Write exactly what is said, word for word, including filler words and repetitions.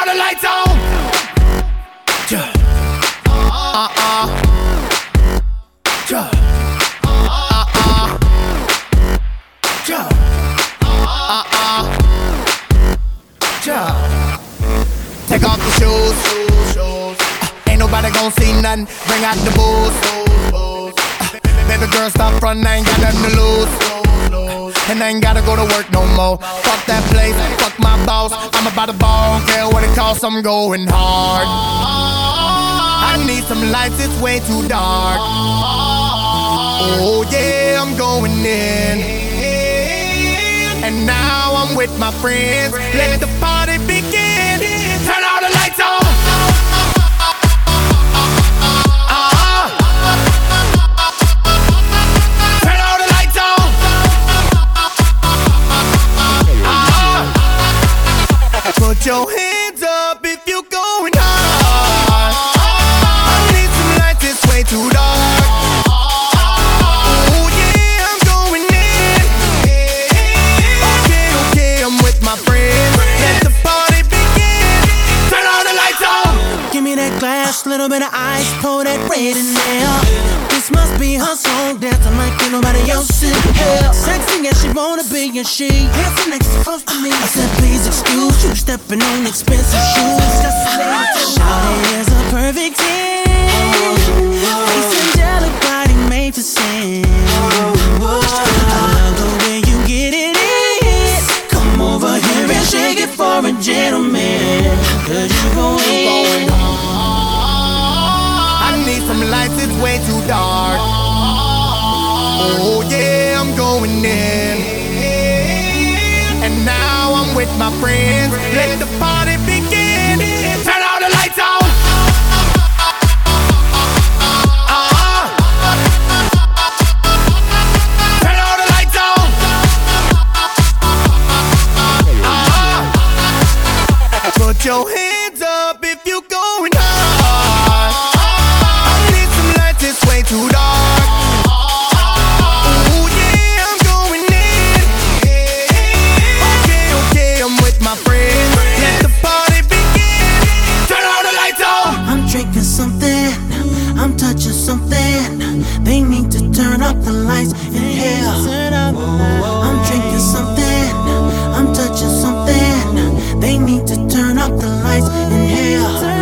all the lights on. Yeah. Uh-uh. Yeah. Uh-uh. Yeah. Uh-uh. Yeah. Take off the shoes. Uh, ain't nobody gon' see nothing. Bring out the booze. Uh, baby girl, stop frontin', I ain't got nothing to lose. And I ain't gotta go to work no more. Fuck that place, fuck my boss. I'm about to ball, don't care what it costs, I'm going hard. I need some lights, it's way too dark. Oh yeah, I'm going in. And now I'm with my friends. Let the party begin. Turn all the lights on. Put your hands up if you going hard. I need some lights, it's way too dark. Oh yeah, I'm going in. Okay, okay, I'm with my friends. Let the party begin. Turn all the lights on. Give me that glass, little bit of ice, pour that red in there. This must be her song, dancing like ain't nobody else in hell. Sexy as she wanna be, and she dancing next to close to me. I said, please excuse you, stepping on expensive shoes. Shawty is a perfect ten. Face angelic, body made for sin. I love the way you get it in. Come over here and shake it for a gentleman. Cause you going home. I need some lights, it's way too dark. Oh yeah, I'm going in. And now I'm with my friends. Let the party begin. Turn all the lights on. Uh-uh. Turn all the lights on. Uh-uh. Put your hands up if you going hard. I need some lights, it's way too dark. Oh yeah, I'm going in. Okay, okay, I'm with my friends. Let the party begin. Turn all the lights on. I'm drinking something, I'm touching something. They need to turn up the lights in here. I'm drinking something, I'm touching something. They need to turn up the lights in here.